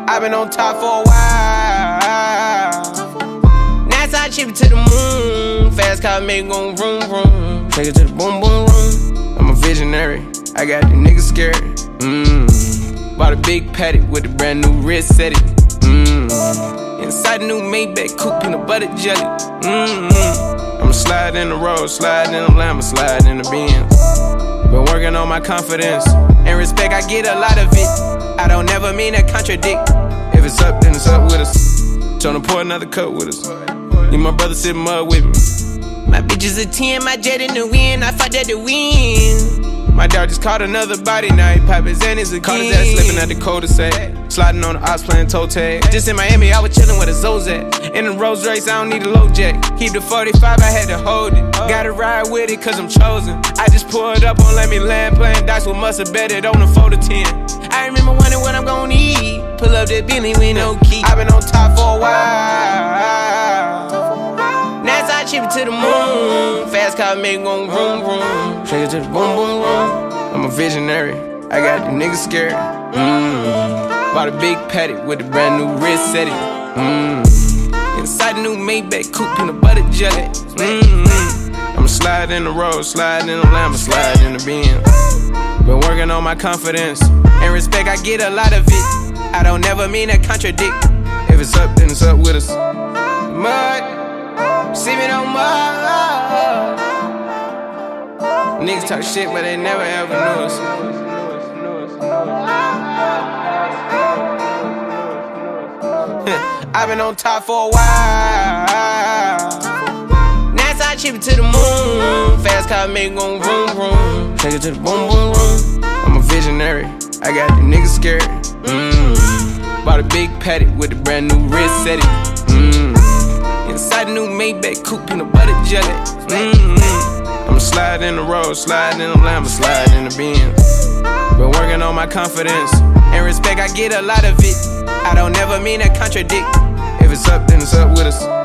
I've been on top for a while. NASA chip it to the moon. Fast car make gon' vroom vroom. Take it to the boom boom room. I'm a visionary. I got these niggas scared. Bought a big paddock with a brand new wrist set it. Inside the new Maybach coupe, peanut butter jelly. I'ma slide in the road, slide in the Lambo, slide in the Benz. Been working on my confidence and respect. I get a lot of it. I don't never mean to contradict. If it's up, then it's up with us. Tryna pour another cup with us. Need my brother sip mud with me. My bitch is a 10, my jet in the wind. I fought at the wind. My dog just caught another body, now he pop his Xannies again. Caught his ass slipping at the cul-de-sac. Sliding on the ops playing toe tag. Just in Miami, I was chillin' with a Zozak. In the Rolls Royce, I don't need a low jack. Keep the 45, I had to hold it. Gotta ride with it, cause I'm chosen. I just pulled up on Let Me Land, playing dice with must've bet it on the 4 to 10. I remember wondering what I'm gon' eat. Pull up that Bentley with no key. I've been on top for a while. NASA chip it to the moon. Fast car make gon' vroom vroom. Take it to the boom boom room. I'm a visionary. I got these niggas scared. Bought a big paddock with a brand new wrist set it. Inside the new Maybach coupe, peanut butter jelly. I'ma slide in the road, slide in the Lambo, slide in the Benz. Been working on my confidence and respect. I get a lot of it. I don't never mean to contradict. If it's up, then it's up with us. Mud, sipping on mud. Niggas talk shit, but they never ever knew us. I've been on top for a while. NASA chip it to the moon. Fast car make gon' vroom vroom. Take it to the boom boom room. I'm a visionary. I got these niggas scared. Bought a big paddock with a brand new wrist set it. Inside the new Maybach coupe, peanut butter jelly. I'ma slide in the road, slide in the Lambo, slide in the Benz. Been working on my confidence and respect. I get a lot of it. I don't never mean to contradict. If it's up, then it's up with us.